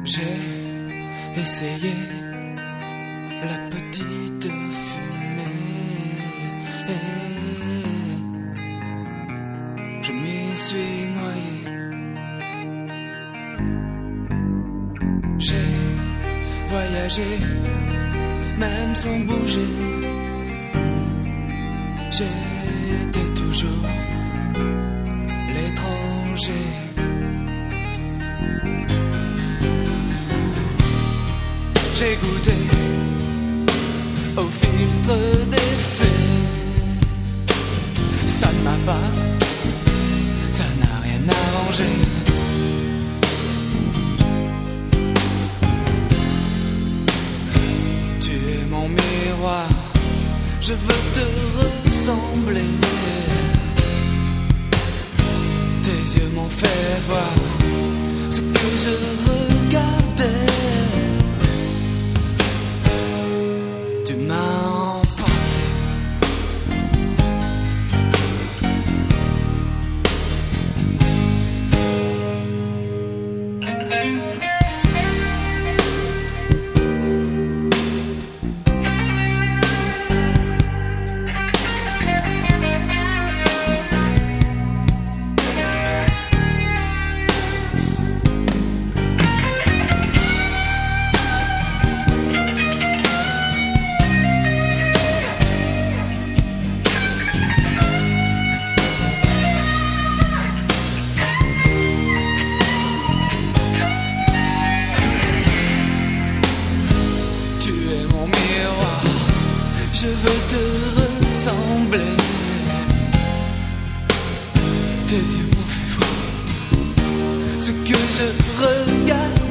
J'ai essayé la petite fumée, je m'y suis noyé. J'ai voyagé même sans bouger, j'étais toujours l'étranger. J'ai goûté au filtre des faits, ça ne m'a pas, ça n'a rien arrangé. Tu es mon miroir, je veux te ressembler. Tes yeux m'ont fait voir ce que je regardais. Tu m'as emporté. Je veux te ressembler. Tes yeux m'ont fait voir ce que je regarde.